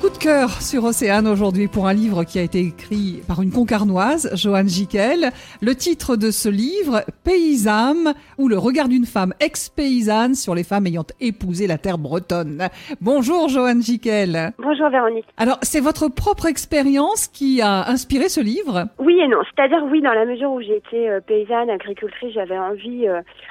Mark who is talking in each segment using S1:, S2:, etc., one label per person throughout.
S1: coup de cœur sur Océane aujourd'hui pour un livre qui a été écrit par une Concarnoise, Joanne Gicquel. Le titre de ce livre, Paysanne, ou le regard d'une femme ex-paysanne sur les femmes ayant épousé la terre bretonne. Bonjour Joanne Gicquel.
S2: Bonjour Véronique.
S1: Alors, c'est votre propre expérience qui a inspiré ce livre ?
S2: Oui et non. C'est-à-dire oui, dans la mesure où j'ai été paysanne, agricultrice, j'avais envie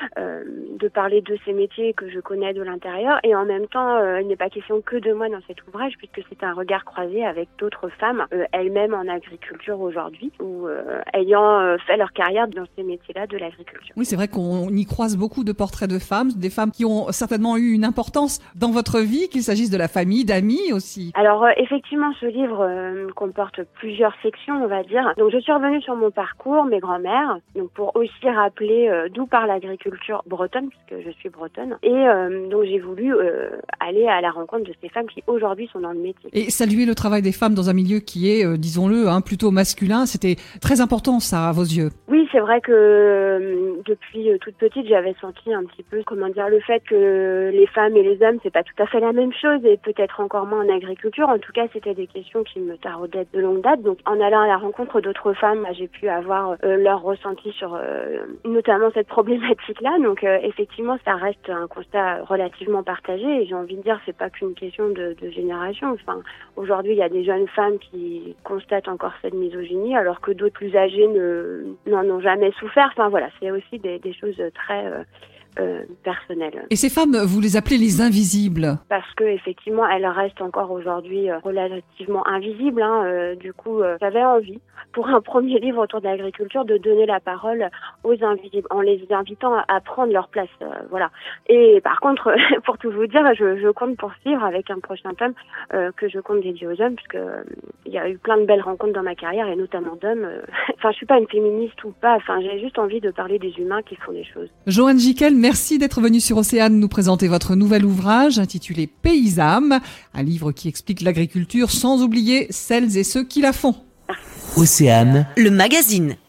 S2: de parler de ces métiers que je connais de l'intérieur. Et en même temps, il n'est pas question que de moi dans cet ouvrage, puisque c'est un regard croisé avec d'autres femmes, elles-mêmes en agriculture aujourd'hui, ou ayant fait leur carrière dans ces métiers-là de l'agriculture.
S1: Oui, c'est vrai qu'on y croise beaucoup de portraits de femmes, des femmes qui ont certainement eu une importance dans votre vie, qu'il s'agisse de la famille, d'amis aussi.
S2: Alors effectivement, ce livre comporte plusieurs sections, on va dire. Donc je suis revenue sur mon parcours, mes grands-mères, donc pour aussi rappeler d'où part l'agriculture bretonne, puisque je suis bretonne. Et donc j'ai voulu aller à la rencontre de ces femmes qui aujourd'hui sont dans le métier.
S1: Et saluer le travail des femmes dans un milieu qui est, disons-le, plutôt masculin, c'était très important ça à vos yeux.
S2: Oui, c'est vrai que depuis toute petite, j'avais senti un petit peu, le fait que les femmes et les hommes, c'est pas tout à fait la même chose, et peut-être encore moins en agriculture. En tout cas, c'était des questions qui me taraudaient de longue date. Donc, en allant à la rencontre d'autres femmes, j'ai pu avoir leur ressenti sur notamment cette problématique-là. Donc, effectivement, ça reste un constat relativement partagé. Et j'ai envie de dire, c'est pas qu'une question de génération. Enfin, aujourd'hui, il y a des jeunes femmes qui constatent encore cette misogynie, alors que d'autres plus âgées n'en ont jamais souffert. Enfin, voilà, c'est aussi des choses très personnelles.
S1: Et ces femmes, vous les appelez les invisibles ?
S2: Parce que effectivement, elles restent encore aujourd'hui relativement invisibles. Du coup, j'avais envie, pour un premier livre autour de l'agriculture, de donner la parole aux invisibles, en les invitant à prendre leur place. Voilà. Et par contre, pour tout vous dire, je compte poursuivre avec un prochain tome que je compte dédier aux hommes, puisque il y a eu plein de belles rencontres dans ma carrière, et notamment d'hommes. Enfin, je suis pas une féministe ou pas. Enfin, j'ai juste envie de parler des humains qui font les choses.
S1: Joanne Gicquel, merci d'être venue sur Océane nous présenter votre nouvel ouvrage intitulé Paysanne, un livre qui explique l'agriculture sans oublier celles et ceux qui la font.
S3: Océane,
S4: le magazine.